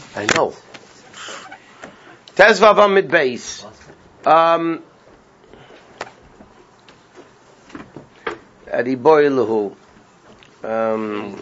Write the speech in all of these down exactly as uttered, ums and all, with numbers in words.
I know. Tezvav Amid Beis. Um, Adi Boiluhu. Um,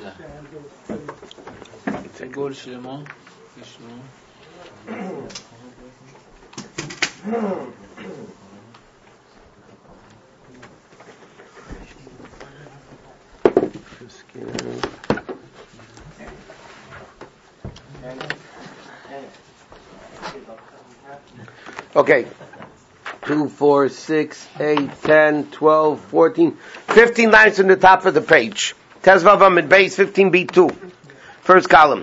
Okay. Two, four, six, eight, ten, twelve, fourteen, fifteen lines on the top of the page. Tezvav Amid Beis, fifteen B two. First column.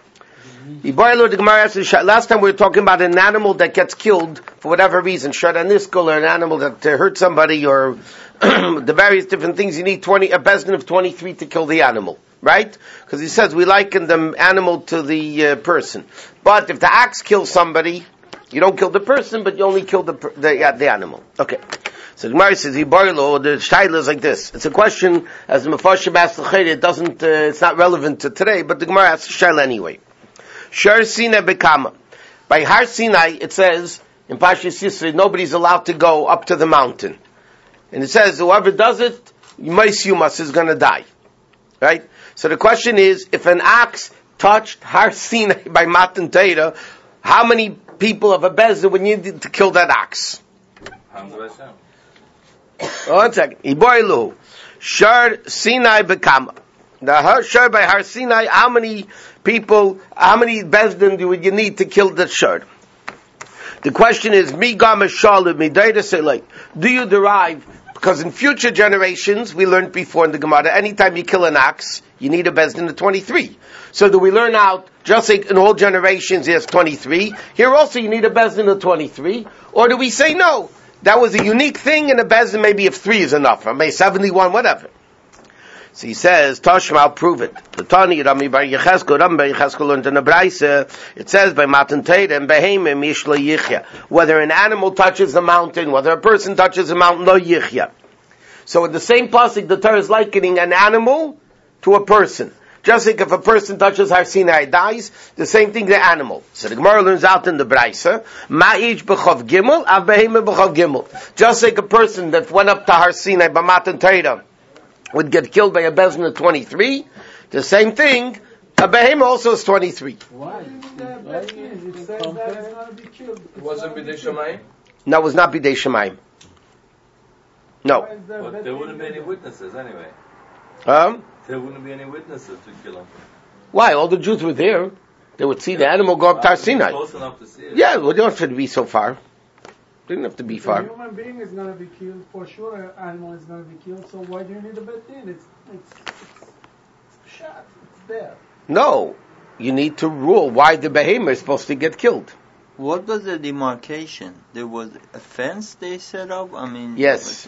Last time we were talking about an animal that gets killed for whatever reason, shadaniskel, or an animal that uh, hurt somebody, or the various different things. You need twenty a bezdin of twenty-three to kill the animal, right? Because he says we liken the animal to the uh, person. But if the axe kills somebody, you don't kill the person, but you only kill the the, uh, the animal. Okay. So the Gemara says, "Yibarlo." The shayla is like this. It's a question as the Mefarshim asked the Chayre. It doesn't. Uh, it's not relevant to today, but the Gemara asks the shayla anyway. Shar Sinai Bekama. By Har Sinai, it says in Pashas Yisrael, nobody's allowed to go up to the mountain, and it says whoever does it, Yimais Yumas, is going to die. Right. So the question is, if an ox touched Har Sinai by Matan Torah, how many people of a bezah would need to kill that ox? Oh, one second. Iboilu. Shar Sinai Bekama. The Shar by Har Sinai, how many people, how many bezdin do you need to kill the Shar? The question is, Mi Gama Shalim, Mi Daida Selay. Do you derive, because in future generations, we learned before in the Gemara, anytime you kill an ox, you need a bezdin of twenty-three. So do we learn out, just like in all generations, there's twenty-three, here also you need a bezdin of twenty-three, or do we say no? That was a unique thing, and a bezdin maybe of three is enough, or maybe seventy-one, whatever. So he says, Toshma, I'll prove it. The Tani, Rami Bar Yecheskel, Rami Bar Yecheskel learned in the Braisa, it says by Matan Torah, and Behemim Yishla Yichya. Whether an animal touches the mountain, whether a person touches the mountain, Lo Yichya. So in the same pasuk, the Torah is likening an animal to a person. Just like if a person touches Har Sinai, dies, the same thing the animal. So the Gemara learns out in the Braisa, Ma'ij b'chav gimel, av behemim b'chav gimel. Just like a person that went up to Har Sinai by Matan Torah would get killed by a bezdin of twenty-three, the same thing, a behemoth also is twenty-three. Why? Why? It says that it's going to be killed. It wasn't B'dei Shamayim? No, it was not B'dei Shamayim. No. But there wouldn't be any witnesses anyway. Um? There wouldn't be any witnesses to kill him. Why? All the Jews were there. They would see yeah. the animal go up to Har Sinai. Close enough to see it. Yeah, well, they don't have to be so far. Didn't have to be far. A human being is going to be killed, for sure an animal is going to be killed, so why do you need a bet in? It's, it's, it's shot, it's there. No, you need to rule why the behemoth is supposed to get killed. What was the demarcation? There was a fence they set up? I mean... Yes.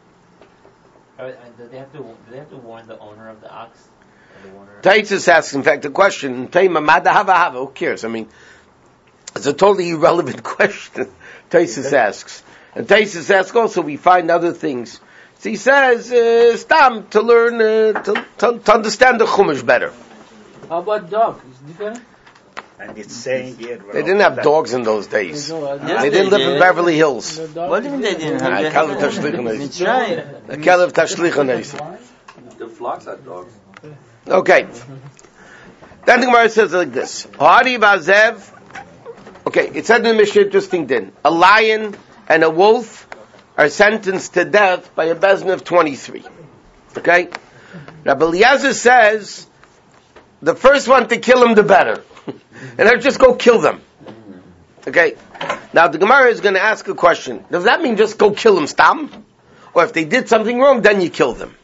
Uh, do they have to, do they have to warn the owner of the ox? Taisus asks, in fact, the question, who cares? I mean, it's a totally irrelevant question. Taisus asks. And Taisus asks also, we find other things. So he says, uh, Stam, to learn, uh, to, to, to understand the Chumash better. How about dog? Is it different? And it's saying here... They didn't have dogs in those days. No, yes, they didn't they live did. in Beverly Hills. What do you mean they didn't have? A Kalev Tashlichon. A Kalev Tashlichon. The flocks had dogs. Okay. Then the Gemara says like this. Hari Vazev. Okay, it said in the Mishnah, interesting thing. A lion and a wolf are sentenced to death by a bezdin of twenty-three. Okay? Rabbi Eliezer says, the first one to kill him, the better. And I just go kill them. Okay? Now the Gemara is going to ask a question. Does that mean just go kill them, stam? Or if they did something wrong, then you kill them?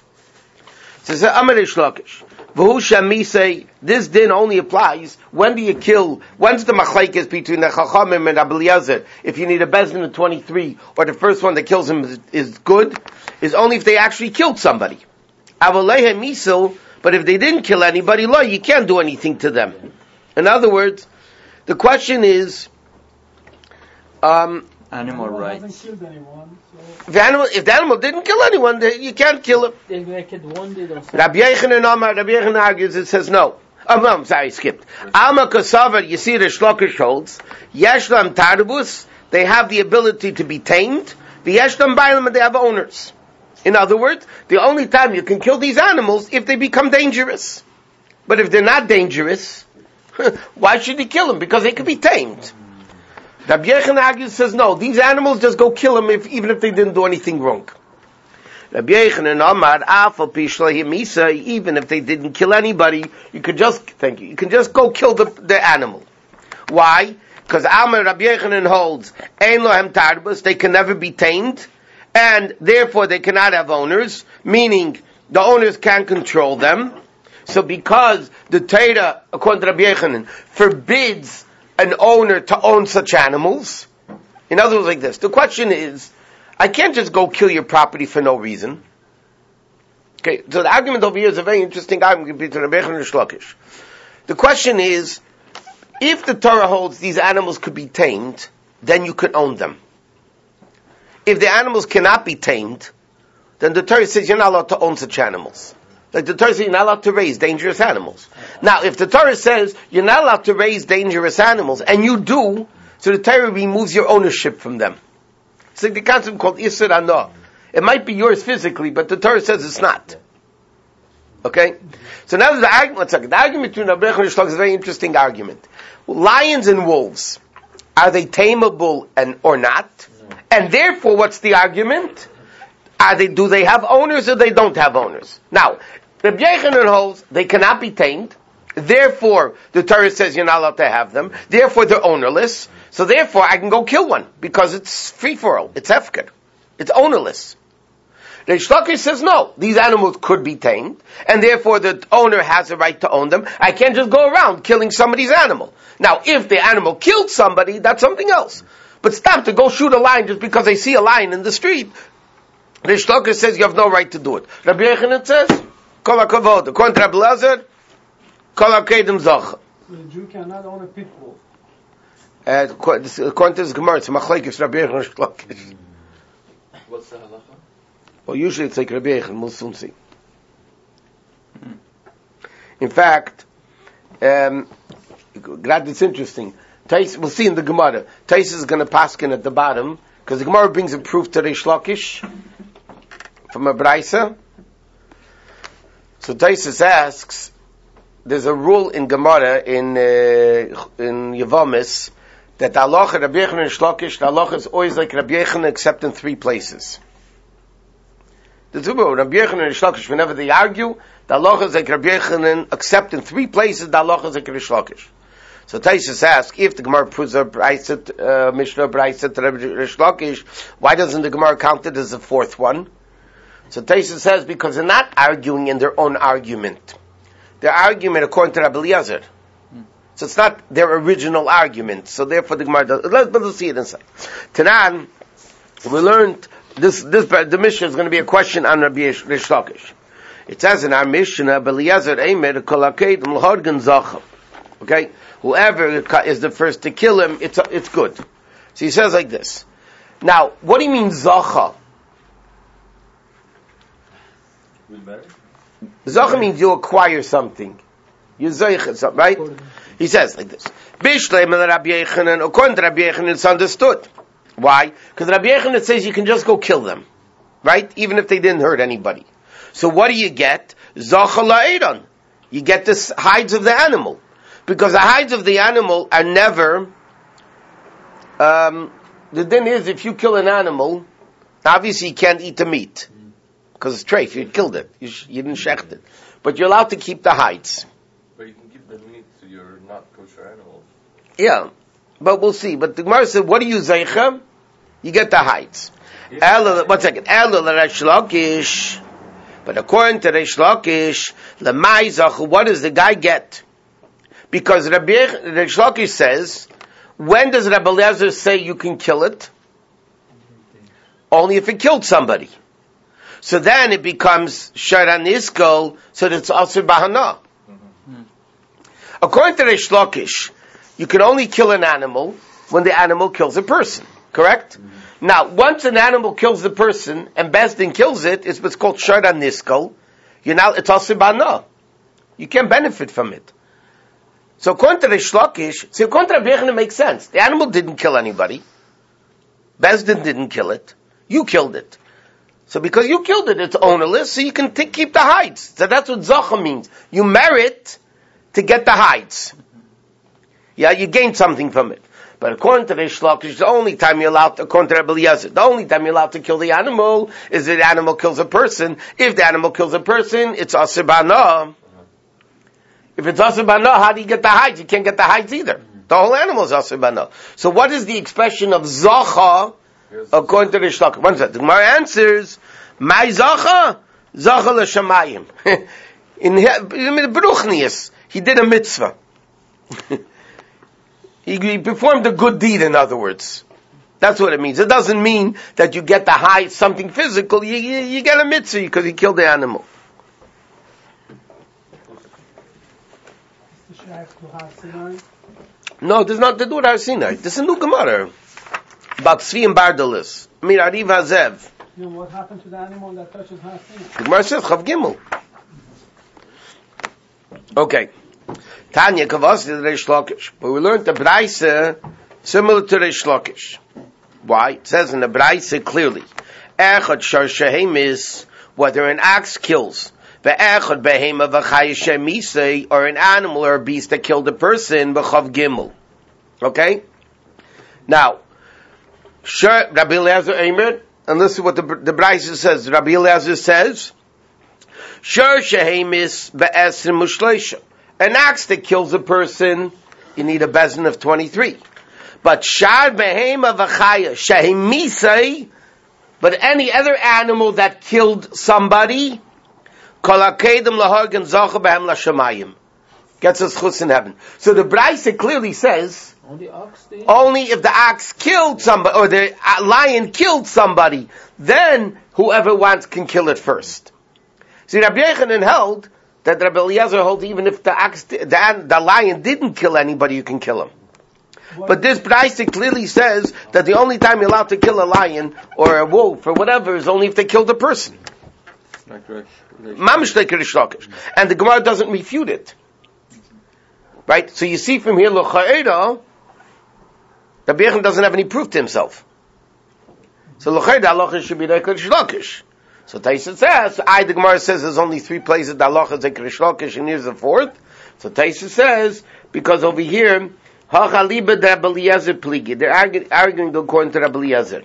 So it says, Amarish Lakish. Say this din only applies when do you kill? When's the machlekes between the Chachamim and Rabbi Eliezer? If you need a bezdin of twenty-three, or the first one that kills him is, is good, is only if they actually killed somebody. Avalehe misil, but if they didn't kill anybody, lo, you can't do anything to them. In other words, the question is, um, animal rights. If the animal, if the animal didn't kill anyone, you can't kill him. They make it one day. Rabbi Yochanan Amar, Rabbi Yochanan argues, it says no. Oh, no, I'm sorry, I skipped. Alma Kasavar, you see the Shlokish holds, Yeshlam Tarbus, they have the ability to be tamed, the Yeshlam Bailam, and they have owners. In other words, the only time you can kill these animals if they become dangerous. But if they're not dangerous, why should you kill them? Because they could be tamed. Rabbi Yochanan says, no, these animals just go kill them if, even if they didn't do anything wrong. Rabbi Yochanan Amar, Afal Pishlahi Misa, even if they didn't kill anybody, you could just, thank you, you can just go kill the, the animal. Why? Because Amar Rabbi Yochanan holds, Ein Lohem Tarbus, they can never be tamed, and therefore they cannot have owners, meaning the owners can't control them. So because the Torah, according to Rabbi Yochanan, forbids an owner to own such animals, in other words like this, the question is, I can't just go kill your property for no reason. Okay, so the argument over here is a very interesting argument between Rabbi Yochanan and Shlokish. The question is, if the Torah holds these animals could be tamed, then you could own them. If the animals cannot be tamed, then the Torah says you're not allowed to own such animals. Like the Torah says you're not allowed to raise dangerous animals. Now, if the Torah says you're not allowed to raise dangerous animals, and you do, so the Torah removes your ownership from them. It's like the concept called Isur Anah. It might be yours physically, but the Torah says it's not. Okay? So now the argument, one second. The argument between Rabbi Yochanan and Shlokish is a very interesting argument. Lions and wolves, are they tameable and or not? No. And therefore, what's the argument? Are they, do they have owners or they don't have owners? Now, Rabbi Yochanan holds they cannot be tamed. Therefore, the Torah says you're not allowed to have them. Therefore, they're ownerless. So therefore, I can go kill one because it's free for all. It's hefker. It's ownerless. The Shlokish says no. These animals could be tamed, and therefore the owner has a right to own them. I can't just go around killing somebody's animal. Now, if the animal killed somebody, that's something else. But stop to go shoot a lion just because I see a lion in the street. The Shlokish says you have no right to do it. Rabbi Yochanan says, Kol HaKavod. According to Rabbi Lazar, Kol HaKedim Zocha. The Jew cannot own a pit bull. Uh, according to this Gemara, it's Machlekes Rabbi Yochanan and Shlokish. What's the halacha? Well, usually it's like Rabbi Yochanan, we'll soon see. In fact, um, glad it's interesting. Tais, we'll see in the Gemara. Tais is going to paskin at the bottom, because the Gemara brings a proof to Reish Lakish from a Braisa. So Tais asks, there's a rule in Gemara in uh, in Yevomis that the halacha Rabbi Yochanan and Shlokish, the halacha is always like Rabbi Yochanan except in three places. The two Rabbi Yochanan and Shlokish, whenever they argue, the halacha is like Rabbi Yochanan except in three places, the halacha is like Reish Lakish. So Taisus asks, if the Gemara proves a Braiset, uh, Mishnah Braiset to Reish Lakish, why doesn't the Gemara count it as the fourth one? So Taisus says, because they're not arguing in their own argument. Their argument according to Rabbi Eliezer. So it's not their original argument. So therefore the Gemara does. Let's, let's see it inside. Tanan, we learned this, this, the Mishnah is going to be a question on Rabbi Reish Lakish. It says in our Mishnah, Rabbi Eliezer Eimer Kol HaKedim L'Horgen Zocha. Okay? Whoever is the first to kill him, it's, it's good. So he says like this. Now, what do you mean Zocha? Zocha means you acquire something. You zoich something, right? He says like this. Bishleim and Rabbi Yochanan, according to Rabbi Yochanan, it's understood. Why? Because Rabbi Yochanan says you can just go kill them. Right? Even if they didn't hurt anybody. So what do you get? Zocha la'edan. You get the hides of the animal. Because the hides of the animal are never, um, the thing is, if you kill an animal, obviously you can't eat the meat. Because it's treif, you killed it. You, sh- you didn't shecht it. But you're allowed to keep the hides. But you can keep the meat to your not kosher animals. Yeah. But we'll see. But the Gemara said, what do you zeicha? You get the hides. Ela, one second. Ela Reish Lakish. But according to Reish Lakish, Lemai Zachu, what does the guy get? Because Rabbi Reish Lakish says, when does Rabbi Eliezer say you can kill it? Only if it killed somebody. So then it becomes Sharan Iskol, so that it's Asur Bahana. Mm-hmm. According to Reish Lakish, you can only kill an animal when the animal kills a person. Correct? Mm-hmm. Now, once an animal kills the person, and Bezdin kills it, it's what's called Sharan Iskol. You're now, it's Asur Bahana. You can't benefit from it. So according to the Shlokish, see, according to Rabbi Yochanan, it makes sense. The animal didn't kill anybody. Bezdin didn't kill it. You killed it. So because you killed it, it's ownerless, so you can t- keep the hides. So that's what Zacha means. You merit to get the hides. Yeah, you gain something from it. But according to the Shlokish, the only time you're allowed to, according to Rabbi Eliezer, the only time you're allowed to kill the animal is if the animal kills a person. If the animal kills a person, it's asur b'hana. If it's asur b'hana, how do you get the hides? You can't get the hides either. The whole animal is asur b'hana. So what is the expression of Zacha according to the Shlokish? One second. The Gemara answers, "My Zacha, Zacha l'shamayim." In Beruchnius, he did a mitzvah. He, he performed a good deed, in other words. That's what it means. It doesn't mean that you get the high, something physical. You, you, you get a mitzvah because you killed the animal. No, there's not to do with Har Sinai. This is a new Gemara about Tzvi and Bardalis. Mirariv Hazev. You know, what happened to the animal that touches Har Sinai? The Gemara says Chav Gimel. Okay. Tanya Kavas to Reish Lakish. But we learned the Braisa similar to Reish Lakish. Why? It says in the Braisa clearly, Echad Shar Shehemis, whether an ox kills, Ve'echad Behema V'chaya Shemisei, or an animal or a beast that killed a person, B'chav Gimel. Okay? Now, Shar, Rabbi Eliezer Eimer, and listen what the, the Braisa says. Rabbi Eliezer says, Shar Shehemis Be'esrim Mushleisha. An ox that kills a person, you need a bezin of twenty-three. But shar behema v'chaya shehemisei, but any other animal that killed somebody, kol hakedem lahargen zacha behem lashamayim, gets us chus in heaven. So the Braisa clearly says, Only ox thing? only if the ox killed somebody, or the lion killed somebody, then whoever wants can kill it first. See, Rabbi Yochanan held that Rabbi Eliezer holds even if the ox, the, the lion didn't kill anybody, you can kill him. What? But this Braisa clearly says that the only time you're allowed to kill a lion or a wolf or whatever is only if they killed a person. Mamish like Reish Lakish. And the Gemara doesn't refute it. Right? So you see from here, L'cha'era, Rabbi Yochanan doesn't have any proof to himself. So L'cha'era, halacha should be like Reish Lakish. So Taisa says, I, the Gemara says there's only three places that halacha is like Reish Lakish, and here's the fourth. So Taisa says, because over here, hachaliba de Rabbi Eliezer pligi. They're arguing, arguing according to Rabbi Eliezer.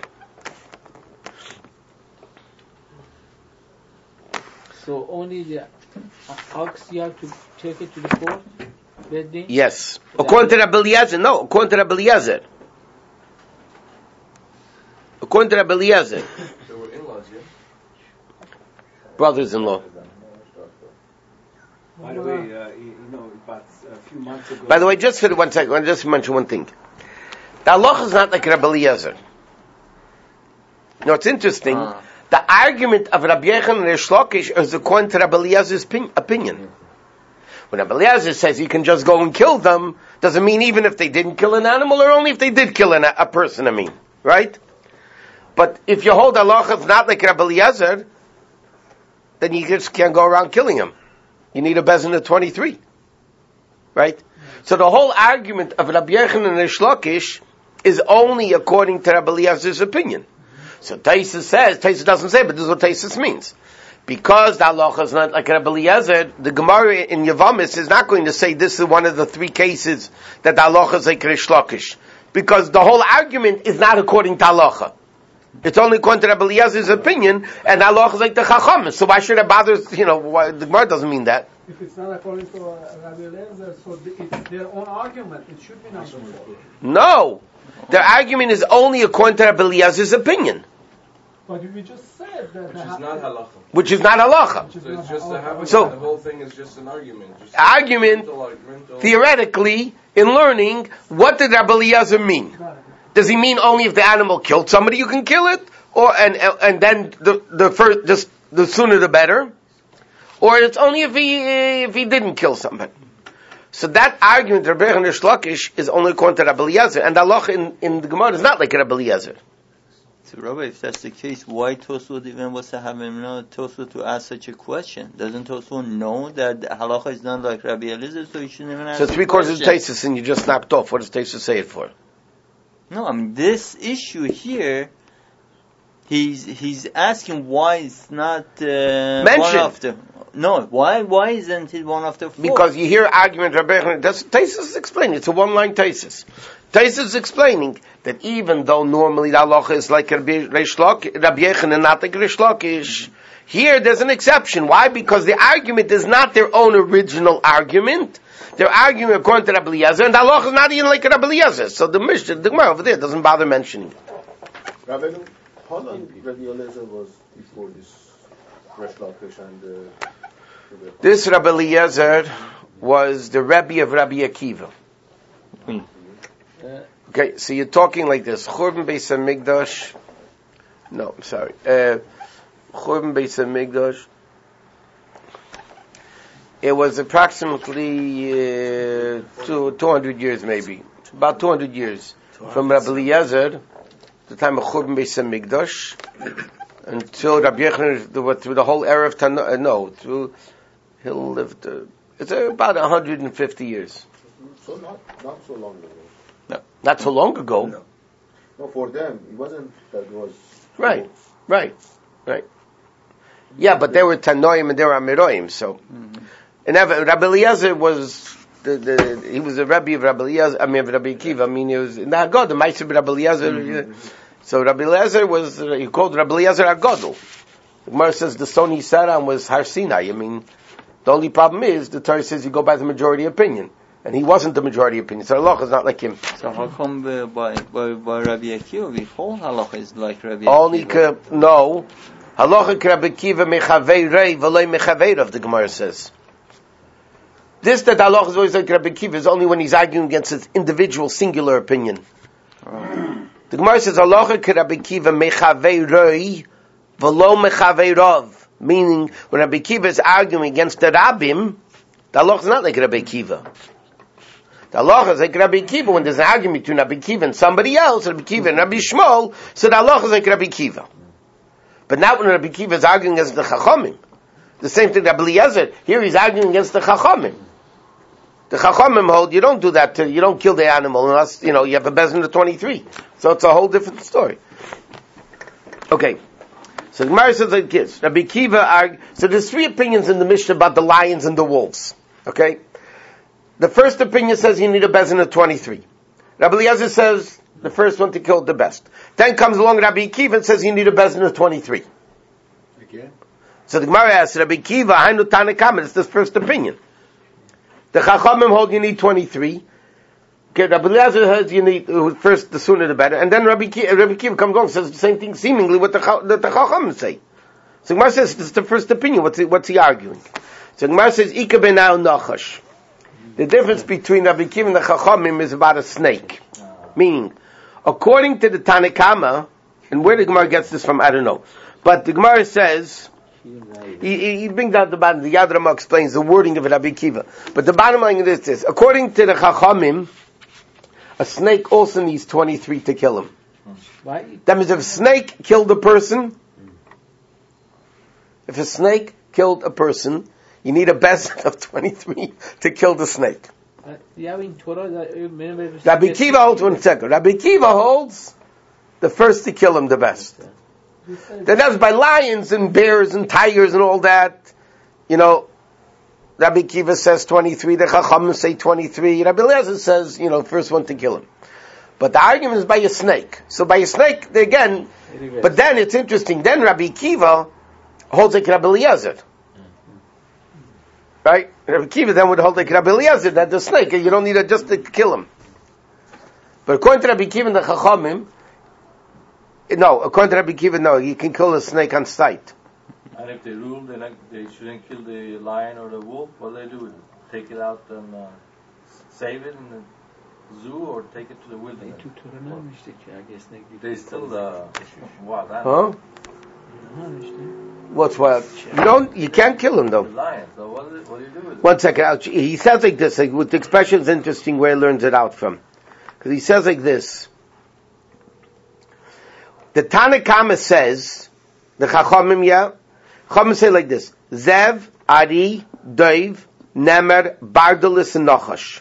So only the ox you have to take it to the court? Yes. According to Rabbi Eliezer, no, according to Rabbi Eliezer. According to Rabbi Eliezer. They were in-laws, yeah? Brothers-in-law. By the way, uh, you know, about a few months ago... By the way, just for one second, I just mention one thing. The halacha is not like Rabbi Eliezer. You know, it's interesting. Uh. The argument of Rabbi Yochanan and Reish Lakish is according to Rabbi Eliezer's opinion. When Rabbi Eliezer says you can just go and kill them, doesn't mean even if they didn't kill an animal, or only if they did kill an, a person, I mean. Right? But if you hold halacha is not like Rabbi Eliezer, then you just can't go around killing him. You need a bezin of twenty-three. Right? So the whole argument of Rabbi Yochanan and Reish Lakish is only according to Rabbi Eliezer's opinion. So Taisa says, Taisa doesn't say, but this is what Taisa means. Because the halacha is not like Rabbi Eliezer, the Gemara in Yavamis is not going to say this is one of the three cases that the halacha is like Reish Lakish. Because the whole argument is not according to halacha. It's only according to Rabbi Eliezer's opinion, and halacha is like the Chacham. So why should it bother, you know, why, the Gemara doesn't mean that. If it's not according to uh, Rabbi Eliezer, so it's their own argument. It should be not so. No. Their argument is only according to Rabbi Eliezer's opinion. But we just said that... Which is not halacha. Which is not halacha. So it's just a habit, so, the whole thing is just an argument. Just argument, mental, mental. Theoretically, in learning, what did Rabbi Eliezer mean? Does he mean only if the animal killed somebody you can kill it? Or, and, and then the, the first, just, the sooner the better? Or it's only if he, if he didn't kill somebody? So that argument, Rabbi Reish Lakish, is only according to Rabbi Eliezer, and the halacha in, in the Gemara is not like Rabbi Eliezer. So, Rabbi, if that's the case, why Tosfot even was to have him know Tosfot to ask such a question? Doesn't Tosfot know that halacha is not like Rabbi Eliezer, so he shouldn't even ask? So three quarters of Taisus, and you just snapped off. What does Taisus say it for? No, I mean this issue here. He's he's asking why it's not uh, one of the. No, why why isn't it one of the four? Because you hear argument, Rabbi. That's Taisus is explaining. It's a one-line Taisus. Taisus is explaining that even though normally the halacha is like Rabbi Reish Lakish, Rabbi Yechon and not like Reish Lakish, here there's an exception. Why? Because the argument is not their own original argument. They're arguing according to Rabbi Eliezer, and the halacha is not even like Rabbi Eliezer. So the Mishnah, the Gemara over there doesn't bother mentioning it. Rabbi, how long Rabbi Eliezer was before this Reish Lakish and uh, this Rabbi Eliezer was the Rebbe of Rabbi Akiva. Hmm. Okay, so you're talking like this. Churban Beis HaMikdash. No, I'm sorry. Uh, Churban Beis HaMikdash. It was approximately uh, two, 200 years maybe. About two hundred years. From Rabbi Eliezer, the time of Churban Beis HaMikdash, until Rabbi Yechon, through the whole era of Tana, uh, no, through, he'll lived, uh, it's uh, about one hundred fifty years. So not not so long ago. No, not so long ago. No, no for them, it wasn't that it was... Right, right, right. Yeah, but there were Tanoim and there were Amiroim, so. Mm-hmm. And Rabbi Eliezer was, the, the, he was a Rebbe of Rabbi Eliezer, I mean, of Rabbi Akiva, I mean, he was, in the Haggadah, the Ma'aseh of Rabbi Eliezer. Mm-hmm. So Rabbi Eliezer was, uh, he called Rabbi Eliezer Haggadol. The Gemara says the Soni Saram was Har Sinai. I mean, the only problem is, the Torah says you go by the majority opinion. And he wasn't the majority opinion. So halacha is not like him. So how come uh, by, by, by Rabbi Akiva, the whole halacha is like Rabbi Akiva? Only, ka, no. Halacha ka Rabbi Akiva mechavei rei v'loi mechavei rav, the Gemara says. This that halacha is always like Rabbi Akiva is only when he's arguing against his individual singular opinion. Oh. The Gemara says halacha ka Rabbi Akiva mechavei rei v'lo mechavei rav. Meaning, when Rabbi Akiva is arguing against the rabbim, the halacha is not like Rabbi Akiva. The halacha is like Rabbi Akiva when there's an argument between Rabbi Akiva and somebody else, Rabbi Akiva and Rabbi Shmuel, so the halacha is like Rabbi Akiva. But not when Rabbi Akiva is arguing against the Chachamim. The same thing Rabbi Eliezer, here he's arguing against the Chachamim. The Chachamim hold, you don't do that, to, you don't kill the animal unless, you know, you have a bezin of twenty-three. So it's a whole different story. Okay. So the Gemara says like this, Rabbi Akiva argue, so there's three opinions in the Mishnah about the lions and the wolves. Okay? The first opinion says you need a bezin of twenty-three. Rabbi Eliezer says the first one to kill the best. Then comes along Rabbi Akiva and says you need a bezin of twenty-three. Again? So the Gemara asks, Rabbi Akiva, Hainu Tanakam, it's this first opinion. The Chachamim hold you need twenty-three. Okay, Rabbi Eliezer says you need, uh, first the sooner the better. And then Rabbi Akiva, Rabbi Akiva comes along and says the same thing seemingly what the, the, the Chachamim say. So the Gemara says this is the first opinion. What's he, what's he arguing? So the Gemara says, Ika benau nachash. The difference between Rabbi Akiva and the Chachamim is about a snake. Meaning, according to the Tanakama, and where the Gemara gets this from, I don't know. But the Gemara says, he, he, he brings out the bottom, the Yad Ramah explains the wording of Rabbi Akiva. But the bottom line is this, according to the Chachamim, a snake also needs twenty-three to kill him. Why? That means if a snake killed a person, if a snake killed a person, you need a bezin of twenty-three to kill the snake. Uh, yeah, in Torah, that, Rabbi Akiva holds, one second, Rabbi Akiva holds the first to kill him the best. Then that's by lions and bears and tigers and all that. You know, Rabbi Akiva says twenty-three, the Chachamim say twenty-three, Rabbi Eliezer says, you know, first one to kill him. But the argument is by a snake. So by a snake, again, but then it's interesting, then Rabbi Akiva holds like Rabbi Eliezer. Right? Rabbi Akiva then would hold like Rabbi Eliezer, that the snake, you don't need it just to kill him. But according to Rabbi Akiva and the Chachamim, no, according to Rabbi Akiva, no, you can kill a snake on sight. And if they rule, they not, they shouldn't kill the lion or the wolf. What do they do? Take it out and uh, save it in the zoo, or take it to the wilderness? They still uh, what? Huh? What's what? You don't. You can't kill him though. The lion. So what, is it, what do you do with it? One second. I'll, he says like this. Like, with the expression is interesting. Where he learns it out from, because he says like this. The Tana Kama says, the Chachamim, yeah, Chachamim say like this: Zev, Ari, Doiv, Nemer, Bardalis, and Nachash.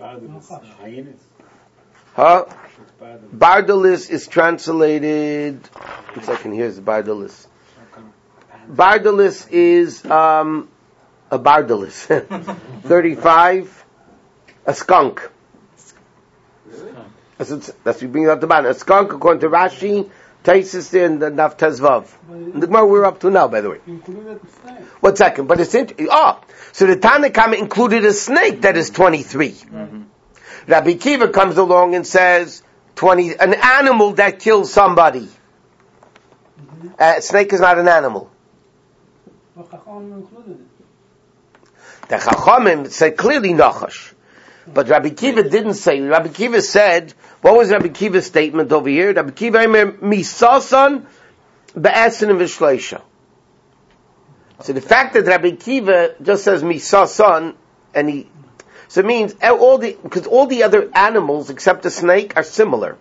Huh? Bardalis is translated. One second. Here's Bardalis. Bardalis is um, a Bardalis. Thirty-five. A skunk. That's what, that's what you bring out the bottom. A skunk, according to Rashi, Taisis there in the Naf Tezvav. The Gemara we're up to now, by the way. One second, but it's interesting. Oh, so the Tana Kama included a snake that is twenty-three. Mm-hmm. Rabbi Kiva comes along and says twenty, an animal that kills somebody. Mm-hmm. Uh, snake is not an animal. But Chachamim included it. The Chachamim said clearly Nachash. But Rabbi Kiva didn't say. Rabbi Kiva said, what was Rabbi Kiva's statement over here? Rabbi Kiva, misasan be'esin v'shleisha. So the fact that Rabbi Kiva just says misasan, and he, so it means all the, because all the other animals except the snake are similar.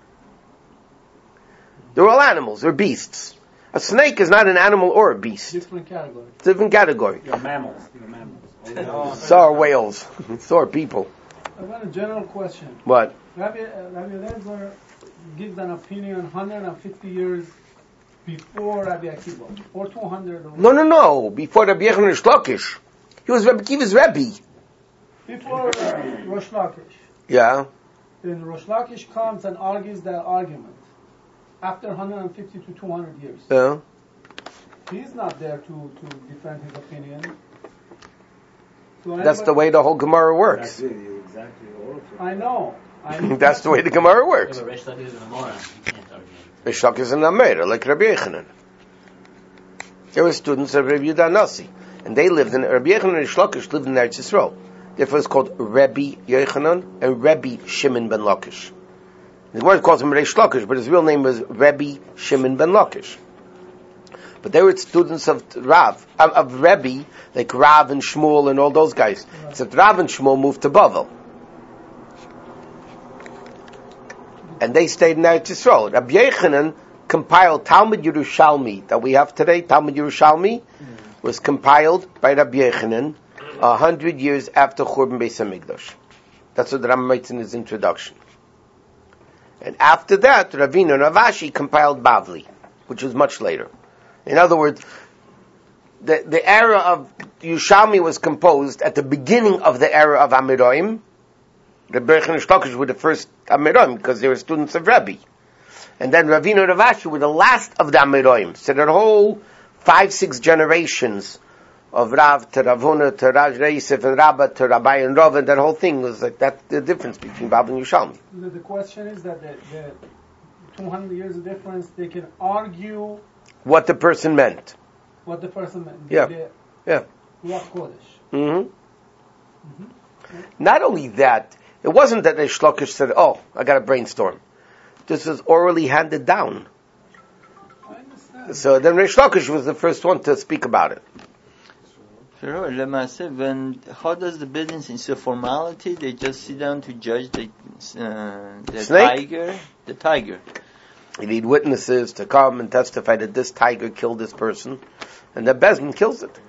They're all animals, they're beasts. A snake is not an animal or a beast. Different category. Different category. You're mammals. You're mammals. So are whales. So are people. I've got a general question. What? Rabbi, uh, Rabbi Eliezer gives an opinion one hundred fifty years before Rabbi Akiva, or two hundred. Or no, no, no. Before Rabbi Yochanan Rish Lakish. He was Rabbi Akiva's Rebbe. Before uh, Rosh Lakish. Yeah. Then Rosh Lakish comes and argues that argument after one hundred fifty to two hundred years. Yeah. He's not there to, to defend his opinion. So that's the way the whole Gemara works. Exactly, exactly. I know. I that's the way the Gemara works. Yeah, but Rish Lakish is an Amora. You can't argue. Rish Lakish is an Amora, like Rabbi Yochanan. They were students of Rabbi Yehuda Nasi, and they lived in Rabbi Yochanan and Rish Lakish lived in Eretz Yisrael. Therefore, it's called Rabbi Yochanan and Rabbi Shimon ben Lakish. The Gemara calls him Rish Lakish, but his real name was Rabbi Shimon ben Lakish. But they were students of Rav, of, of Rebbe, like Rav and Shmuel and all those guys. Right. Except Rav and Shmuel moved to Bavel. And they stayed in Eretz Yisrael. Rabbi Yochanan compiled Talmud Yerushalmi that we have today. Talmud Yerushalmi mm. was compiled by Rabbi Yochanan a hundred years after Churban Beis HaMikdash. That's what the Rambam writes in his introduction. And after that, Ravina and Rav Ashi compiled Bavli, which was much later. In other words, the, the era of Yerushalmi was composed at the beginning of the era of Amoraim. The Berch and Shlokish were the first Amoraim because they were students of Rebbe. And then Ravina and Rav Ashi were the last of the Amoraim. So that whole five, six generations of Rav to Ravuna to Raj Reisef and Rabba to Rabbi and Rav, and that whole thing was like that, the difference between Bab and Yerushalmi. The, the question is that the, the two hundred years of difference, they can argue what the person meant. What the person meant. Yeah. The, yeah. Ruach Kodesh. Mm-hmm. Mm-hmm. Yeah. Not only that, it wasn't that Rish Lakish said, oh, I got to brainstorm. This was orally handed down. I understand. So then Rish Lakish was the first one to speak about it. Sure, when how does the business? It's a formality. They just sit down to judge the uh, the Snake? tiger. The tiger. You need witnesses to come and testify that this tiger killed this person, and the Bezdin kills it.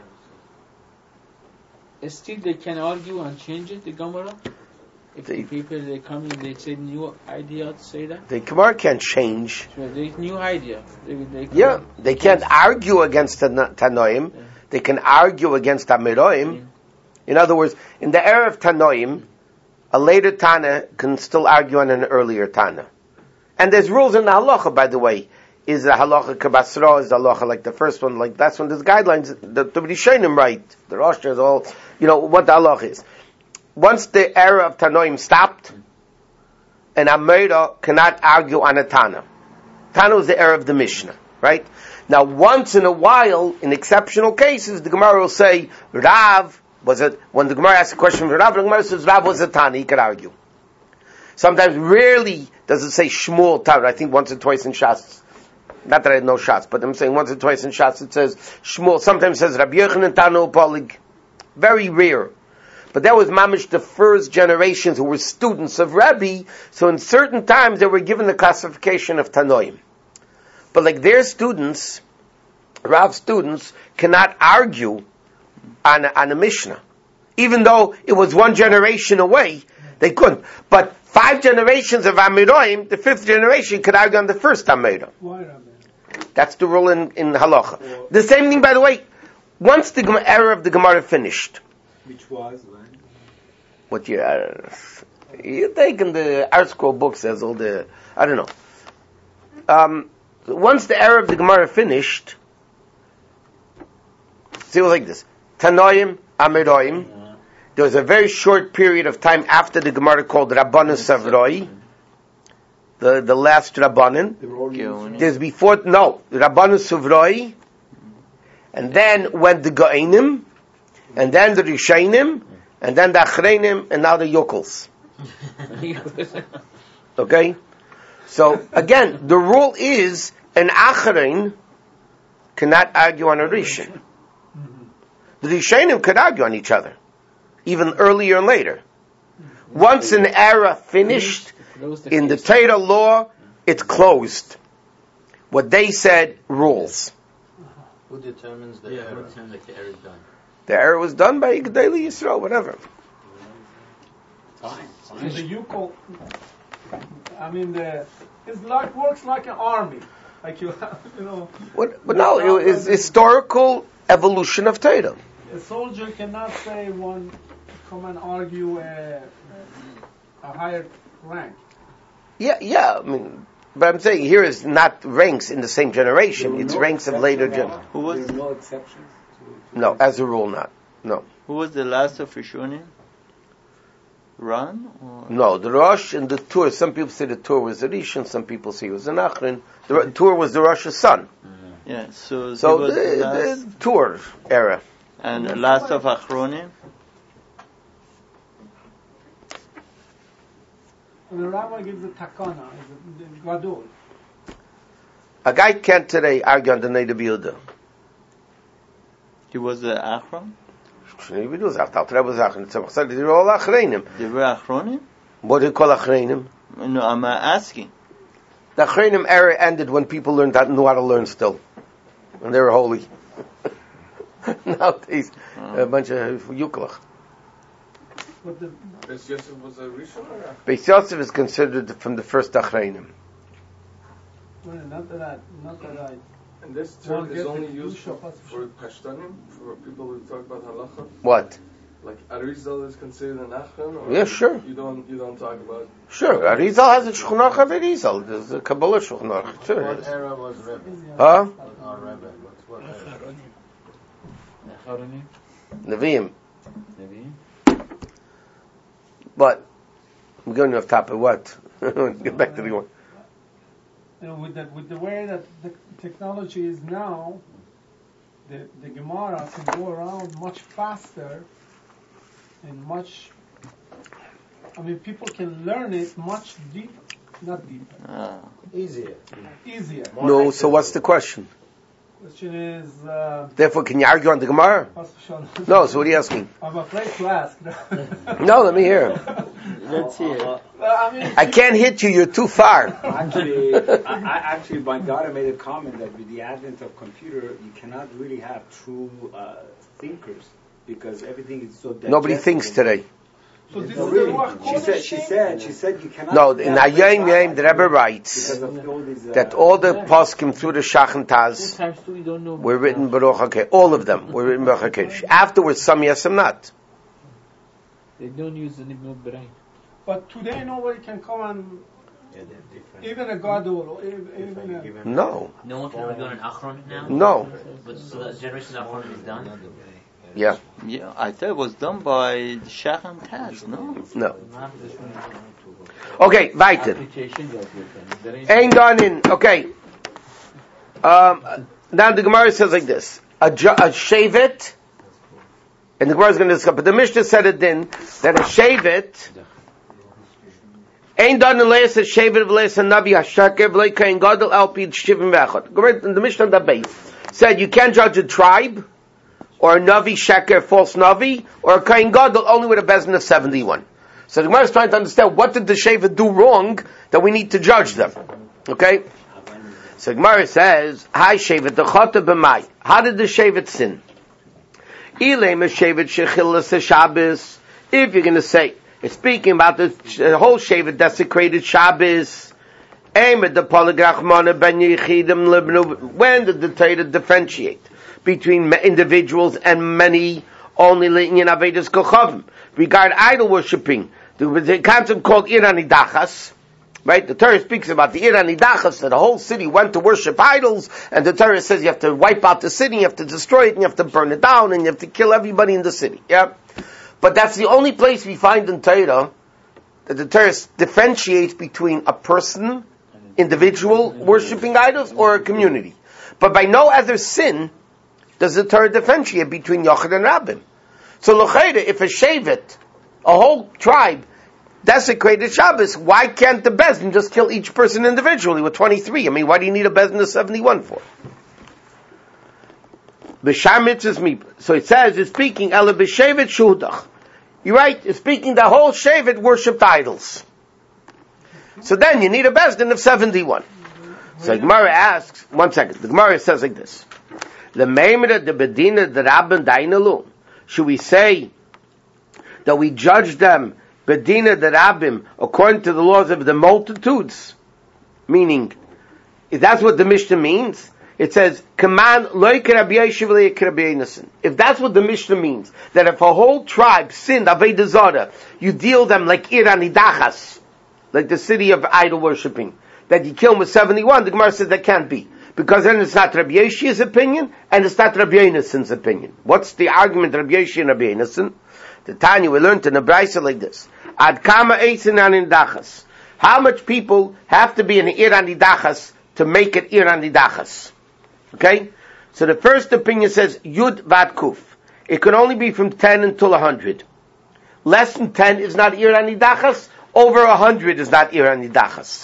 Still, they can argue and change it. The Gemara. If they, the people they come in, they say new idea to say that. The Gemara can't change. So there's new idea. They, they yeah, they can't argue against the Tanoim. Yeah. They can argue against Amoraim. Yeah. In other words, in the era of Tanoim, a later Tana can still argue on an earlier Tana. And there's rules in the halacha, by the way. Is the halacha kabasra, is the halacha like the first one, like that's when there's guidelines, the Rishonim right, the Rosh is all, you know, what the halacha is. Once the era of Tanoim stopped, an Amora cannot argue on a Tana. Tana was the era of the Mishnah, right? Now, once in a while, in exceptional cases, the Gemara will say, Rav, was it, when the Gemara asks a question for Rav, the Gemara says, Rav was a Tana, he could argue. Sometimes, rarely does it say Shmuel Tana. I think once or twice in Shas. Not that I had no Shas, but I'm saying once or twice in Shas it says Shmuel. Sometimes it says Rabbi Yochanan Tana Upalig. Very rare. But that was mamish the first generations who were students of Rebbe. So in certain times they were given the classification of Tanoim. But like their students, Rav's students, cannot argue on a, on a Mishnah. Even though it was one generation away, they couldn't. But five generations of Amiroim, the fifth generation could argue on the first Amiroim. Why, Rabbi? That's the rule in, in Halacha. Well, the same thing, by the way, once the era of the Gemara finished. Which was when? What you, uh, you take in the Art Scroll books as all the, I don't know. Um, once the era of the Gemara finished, see, it was like this. Tanoim, Amiroim. There was a very short period of time after the Gemara called Rabbanan Savroi, the, the last Rabbanan. There's before, no, Rabbanan Savroi, and then went the Ga'anim, and then the Rishainim, and then the Achreinim, and now the Yokels. Okay? So, again, the rule is, an Achrein cannot argue on a Rishon. The Rishainim could argue on each other, even earlier and later. Once an era finished, in the Torah law, it's closed. What they said rules. Who determines the era? Who determines that the era is done? The era was done by Gedali Yisrael, whatever. Fine. Fine. The Yukol, I mean, the it's like works like an army, like you have, you know. What? But no, it is historical evolution of Torah. A soldier cannot say one come and argue a, a higher rank. Yeah, yeah. I mean, but I'm saying here is not ranks in the same generation. It's no ranks of later generations. Who was there no exceptions? No, as a rule, not. No. Who was the last of Rishonim? Ran? Or? No, the Rosh and the Tur. Some people say the Tur was the Rishon. Some people say it was the Nachrin. The Tur was the Rosh's son. Mm-hmm. Yeah. So, so was the, the, the Tur era. And the last of Achronim? And the Rama gives a takana, a gadol. A guy can't today argue on the Neder B'Yehuda. He was the Achron? They were all Achreinim. They were Achronim? What do you call Achreinim? No, I'm asking. The Achreinim era ended when people learned that, knew how to learn still. And they were holy. Nowadays, oh. a bunch of Yuklach. Beis Yosef was a Rishon? Beis Yosef is considered from the first Achreinim. Well, not that I, not that I. And this term is only used for, for Pashtanim, for people who talk about halacha. What? Like Arizal is considered an Achron? Yeah, sure. You don't, you don't talk about. Sure, Arizal has a Shulchan Aruch of Arizal. There's a Kabbalah Shulchan Aruch. Sure. What era was Rebbe? Huh? Our Rebbe. What era? Nevi'im. Nevi'im. But we're going off top of what? Get back to the one. You know, with the with the way that the technology is now, the the Gemara can go around much faster and much. I mean, people can learn it much deeper, not deeper. Ah. Easier. Easier. No. So what's the question? Question is. Uh, Therefore, can you argue on the Gemara? No. So what are you asking? I'm afraid to ask. No, let me hear. Let's hear. Uh, I mean, I can't hit you. You're too far. Actually, I, I, actually, my daughter made a comment that with the advent of computer, you cannot really have true uh, thinkers because everything is so. Nobody thinks today. So this no, is really. the She said. She said. She said you cannot. No, in Ayayim Yayim, the Rebbe writes all these, uh, that all the poskim through the Shach and Taz were written Baruch HaKodesh. All of them were written Baruch HaKodesh. Afterwards, some yes, some not. They don't use the name of brain. But today nobody can come and yeah, even a gadol or even, even a, no. No one can argue on an achron now. No. But so the generation of achron is done. Yeah. Yeah, I thought it was done by the Shach and Taz, no? No. Okay, weiter. Ain't done in. Okay. Um, now the Gemara says like this: a, ju- a shevet, and the Gemara is going to discuss. But the Mishnah said it then that a shevet ain't done in leis a shevet v'leis a navi hashaker v'lei kain gadol alpi shivim v'echad. The Mishnah on the base said you can't judge a tribe, or a Navi Sheker, false Navi, or a Kain Gadol only with a bezin of seventy-one. So the Gemara is trying to understand what did the Shevet do wrong that we need to judge them. Okay? So Gemara says, "Hi Shevet the Chota b'mai." How did the Shevet sin? Ilem Shevet shechilas Shabbos. If you're going to say it's speaking about the whole Shevet desecrated Shabbos, aim at the polygrachmana ben yichidim libnu. When did the Torah differentiate between individuals and many? Only in Avedis Kochavim. Regard idol worshipping. The concept called Iranidachas. Right? The Torah speaks about the Iranidachas, that the whole city went to worship idols, and the Torah says you have to wipe out the city, you have to destroy it, and you have to burn it down, and you have to kill everybody in the city. Yeah? But that's the only place we find in Torah that the Torah differentiates between a person, individual, worshipping idols, or a community. But by no other sin does the Torah differentiate between Yochid and Rabbim. So, l'chayda, if a Shevet, a whole tribe, desecrated Shabbos, why can't the Bezdin just kill each person individually with twenty-three? I mean, why do you need a Bezdin of seventy-one for? B'shar mitzvahs mi. So it says, it's speaking, Ela b'shevet shudach. You're right, it's speaking the whole Shevet worshipped idols. So then you need a Bezdin of seventy-one. So Gemara asks, one second, the Gemara says like this. The Meimra de Bedina de Rabban Dainalu. Should we say that we judge them Bedina de Rabbim according to the laws of the multitudes? Meaning, if that's what the Mishnah means, it says, "Command lo Rabbi Yosef lo Rabbi Yonasan." If that's what the Mishnah means, that if a whole tribe sinned Avodah Zarah, you deal them like Ir Anidachas, like the city of idol worshipping, that you kill them with seventy-one. The Gemara says that can't be. Because then it's not Rabbi Yoshi's opinion, and it's not Rabbi Yonasan's opinion. What's the argument of Rabbi Yoshi and Rabbi Yonasan? The Tanya, we learned in the Brisa like this. Ad kama eisin anidachas. How much people have to be in Ir Anidachas to make it Ir Anidachas? Okay? So the first opinion says, Yud Vat Kuf. It can only be from ten until one hundred. Less than ten is not Ir Anidachas. Over one hundred is not Ir Anidachas.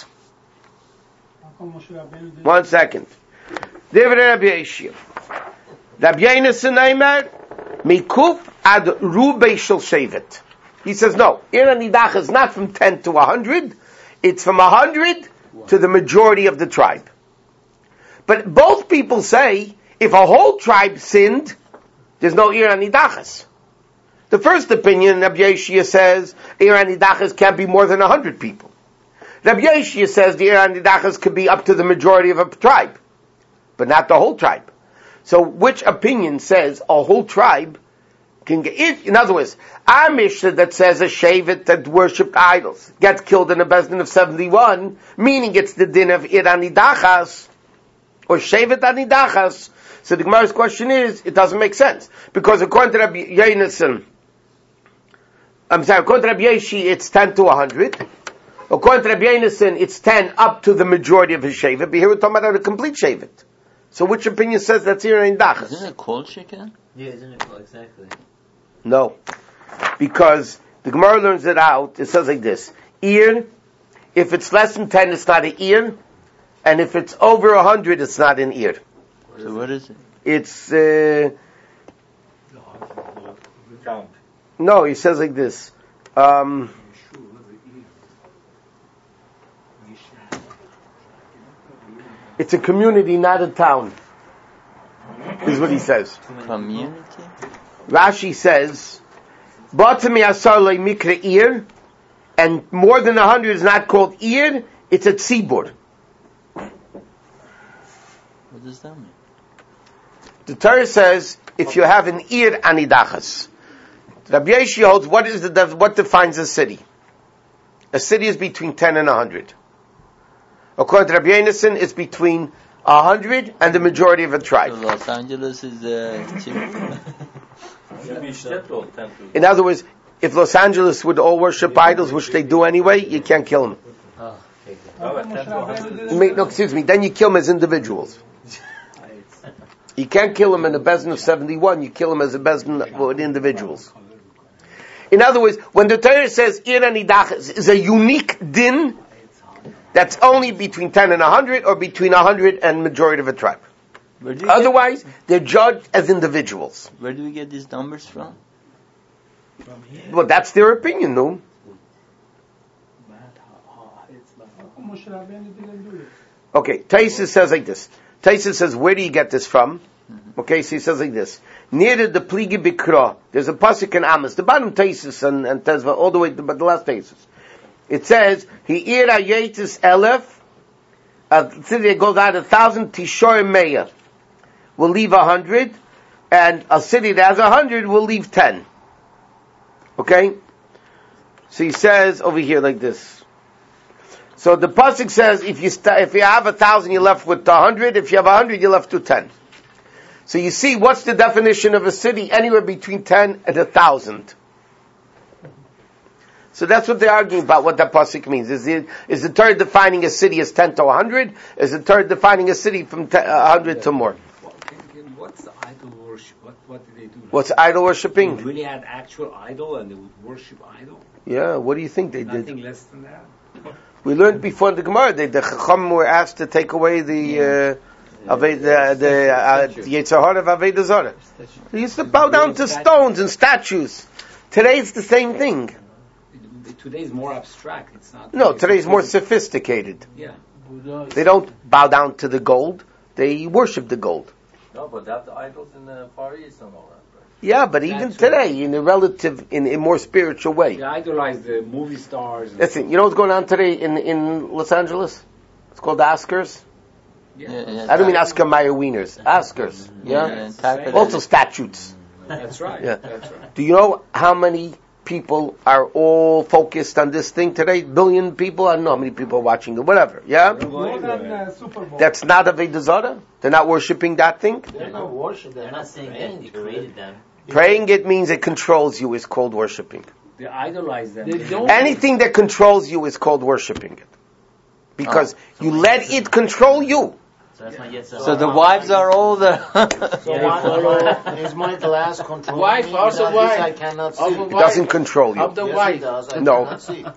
One second. Divrei Rabbi Yeshua. Rabbi Yonasan Eimer, Mikuf ad Rubei Shel Shevet. He says no. Ir Anidachas is not from ten to one hundred. It's from one hundred to the majority of the tribe. But both people say, if a whole tribe sinned, there's no Ir Anidachas. The first opinion, Rabbi Yeshua says, Ir Anidachas can't be more than one hundred people. Rabbi Yeshua says the Ir Anidachas could be up to the majority of a tribe, but not the whole tribe. So which opinion says a whole tribe can get, if, in other words, our Mishnah that says a Shevet that worshipped idols gets killed in a Bezdin of seventy-one, meaning it's the din of Ir Anidachas, or Shevet Anidachas. So the Gemara's question is, it doesn't make sense. Because according to Rabbi Yonasan, I'm sorry, according to Rabbi Yoshi, it's ten to one hundred. According to Rabbi Yonasan, it's ten up to the majority of his Shevet. But here we're talking about a complete Shevet. So which opinion says that's Ir Anidachas? Isn't it called Shekin? Yeah, isn't it called exactly? No. Because the Gemara learns it out, it says like this. Ir, if it's less than ten, it's not an Ir. And if it's over one hundred, it's not an Ir. So what is it? It's, uh... Count. No, he says like this. Um... It's a community, not a town. Is what he says. Community? Rashi says, B'atami asar lo mikra ir, and more than a hundred is not called ir, it's a tzibur. What does that mean? The Torah says, if you have an ir anidachas. Rabbi Yoshi holds, what is the, what defines a city? A city is between ten and a hundred. According to Rabbi Yonasan, it's between a hundred and the majority of a tribe. So Los Angeles is uh, cheap. In other words, if Los Angeles would all worship idols, which they do anyway, you can't kill them. Oh, Me- no, excuse me, then you kill them as individuals. You can't kill them in a bezin of seventy-one, you kill them as a bezin with individuals. In other words, when the Torah says Ir Anidachas is a unique din, that's only between ten and one hundred, or between one hundred and majority of a tribe. Otherwise, get, they're judged as individuals. Where do we get these numbers from? From here. Well, that's their opinion, no? Okay, Taisus says like this. Taisus says, where do you get this from? Okay, so he says like this. Near the Pligi Bikra, there's a pasuk in Amos, the bottom Taisus and, and Tezva, all the way to the last Taisus. It says, He ira yetis elef, a city that goes out a thousand, Tishor Meya will leave a hundred, and a city that has a hundred will leave ten. Okay? So he says over here like this. So the pasuk says, if you st- if you have a thousand, you're left with a hundred. If you have a hundred, you're left with ten. So you see, what's the definition of a city? Anywhere between ten and a thousand. So that's what they're arguing about, what that pasuk means. Is the, is the Torah defining a city as ten to a hundred? Is the Torah defining a city from a hundred to more? What's the idol worship? What, what do they do? What's idol worshipping? They really had actual idol and they would worship idol? Yeah, what do you think they Nothing did? Nothing less than that. We learned before in the Gemara, they, the Chacham were asked to take away the, uh, Aved, the, the, uh, Yetzer Hara of Aveda Zarah. They used to bow down to stones and statues. Today it's the same thing. Today is more abstract. It's not. No, today is more sophisticated. Yeah. They don't bow down to the gold. They worship the gold. No, but that's the idols in the Far East and all that. Yeah, but even That's today, right. in a relative, in a more spiritual way. They idolize the movie stars. Listen, you know what's going on today in, in Los Angeles? It's called Oscars. Yeah. Yeah, yeah, I don't mean Oscar Mayer Wieners. Oscars. Yeah. yeah also statutes. That's right. Yeah. That's right. Do you know how many people are all focused on this thing today? Billion people? I don't know how many people are watching it. Whatever. Yeah. More than uh, Super Bowl. That's not Avodah Zarah? They're not worshiping that thing? They're not worshiping. They're not saying that they created them. Praying it means it controls you is called worshiping. They idolize them. They don't Anything that controls you is called worshiping it. Because oh. you let it control you. So, that's my yes, so the wives are all the... so yeah, follow, is my glass controlling wife, me? Also wife. I cannot see. It doesn't control you. Of the yes, wife. It does. I no. cannot see.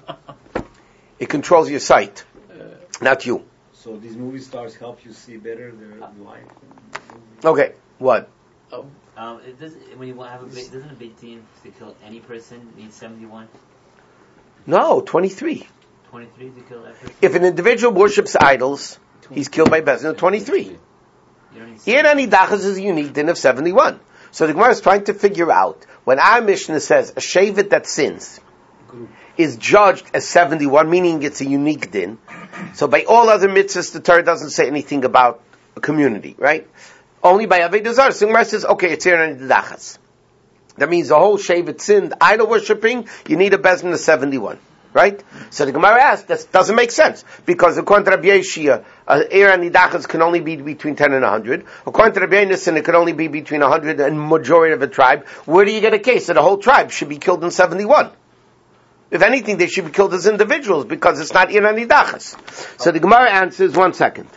It controls your sight, uh, not you. So these movie stars help you see better their life. Okay, what? Oh. Um, it does, when you have a big, doesn't a big team to kill any person need seventy-one? No, twenty-three. twenty-three to kill that person? If an individual worships idols, he's killed by Bezdin of twenty-three. Ir Anidachas is a unique din of seventy-one. So the Gemara is trying to figure out, when our Mishnah says a shevet that sins is judged as seventy-one, meaning it's a unique din. So by all other mitzvahs, the Torah doesn't say anything about a community, right? Only by Avodah Zarah. So the Gemara says, okay, it's Ir Anidachas. That means the whole shevet sinned, idol worshipping, you need a Bezdin of seventy-one. Right? So the Gemara asks, that doesn't make sense. Because according to Rabbi Yeshia, uh, Ir Anidachas can only be between ten and one hundred. According to Rabbi Yonasan, it can only be between one hundred and majority of a tribe. Where do you get a case that the whole tribe should be killed in seventy-one? If anything, they should be killed as individuals, because it's not Ir Anidachas. So the Gemara answers, one second.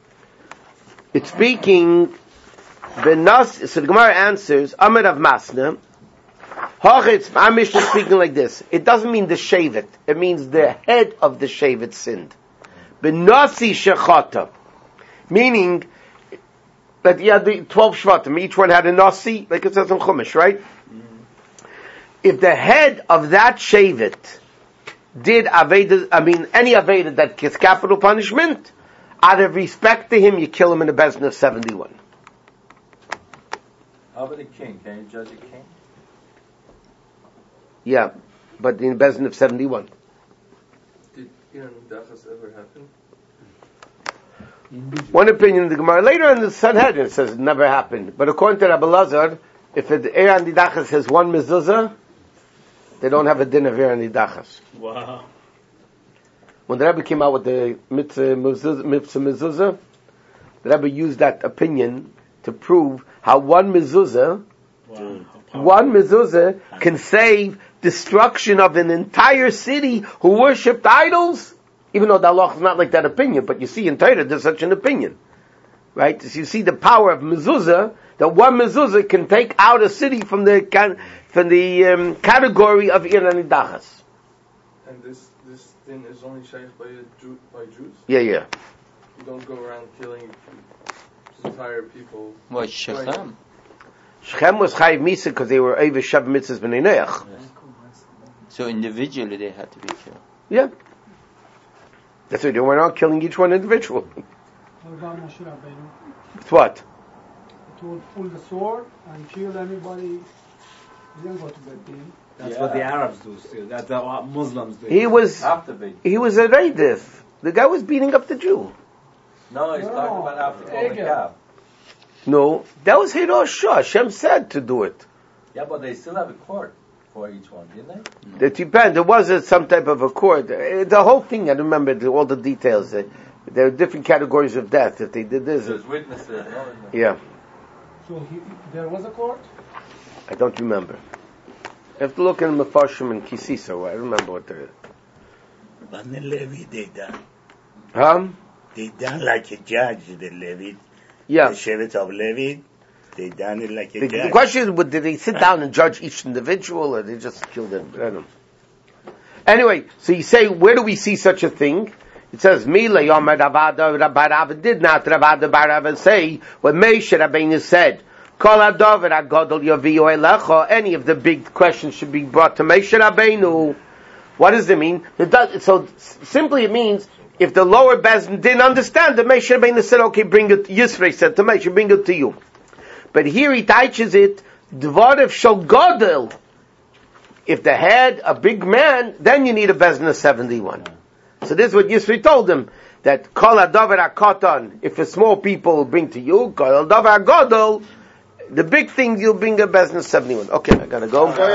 It's speaking, Benas, so the Gemara answers, Amar of Masna, Hachitz, our Mishnah is speaking like this. It doesn't mean the shevet. It means the head of the shevet sinned. Benasi shechata. Meaning, that you had the twelve shvatim, each one had a nasi, like it says in Chumash, right? Mm-hmm. If the head of that shevet did aveda, I mean, any aveda that gets capital punishment, out of respect to him, you kill him in a Bezdin of seventy-one. How about a king? Can you judge a king? Yeah, but in Bezdin of seventy-one. Did Ir Anidachas ever happen? One opinion in the Gemara. Later in the Sanhedrin it says it never happened. But according to Rabbi Lazar, if Ir Anidachas has one mezuzah, they don't have a din of Ir Anidachas. Wow. When the Rebbe came out with the mitzvah mezuzah, the Rebbe used that opinion to prove how one mezuzah, wow. one mezuzah can save destruction of an entire city who worshipped idols, even though the Allah is not like that opinion, but you see in Torah there's such an opinion. Right? So you see the power of mezuzah, that one mezuzah can take out a city from the from the um, category of Ir Anidachas. And this this thing is only shaykh by Jew, by Jews? Yeah, yeah. You don't go around killing entire people. What, Shechem? Shechem was chayiv misa because they were over shav mitzvahs b'nei Noach. So individually they had to be killed. Yeah. That's why they went on killing each one individually. What about Moshe Rabbeinu? With what? He would pull the sword and kill anybody. He didn't go to Beit Din. That's Yeah. what the Arabs do still. That's what Muslims do. He was, After Beit. he was a Reidif. The guy was beating up the Jew. No, he's No, talking about after the Egel. calf. No, that was Hiroshua. Hashem said to do it. Yeah, but they still have a court for each one, didn't they? It depends. There was a, some type of a court. Uh, The whole thing, I remember the, all the details. Uh, There are different categories of death. If they did this, There's witnesses. No? yeah, So he, there was a court? I don't remember. I have to look in Mefarshim and Kisisa. I remember what there is. But the Levi, they done. Huh? They done like a judge, the Levi. Yeah. The Shevet of Levi, they done it like a The, judge. the question is, would- did they sit down and judge each individual, or they just killed them? I don't know. Anyway, so you say, where do we see such a thing? It says, Mila Yomer Ravada Rabbarava did not Ravada Barava say what Moshe Rabbeinu said. Kol Adover Agodol Yaviu Elecha. Any of the big questions should be brought to Moshe Rabbeinu. What does it mean? It does, so simply it means if the lower Bezdin didn't understand, the Moshe Rabbeinu said, "Okay, bring it." Yisrei said to Moshe, "Bring it to you." But here he teaches it Dvarev Shal Godel. If the head a big man, then you need a Bezdin of seventy-one. So this is what Yisri told him, that Kol Adavar HaKatan, if a small people will bring to you, Kol Adavar HaGodol, the big thing you'll bring a Bezdin of seventy-one. Okay, I gotta go.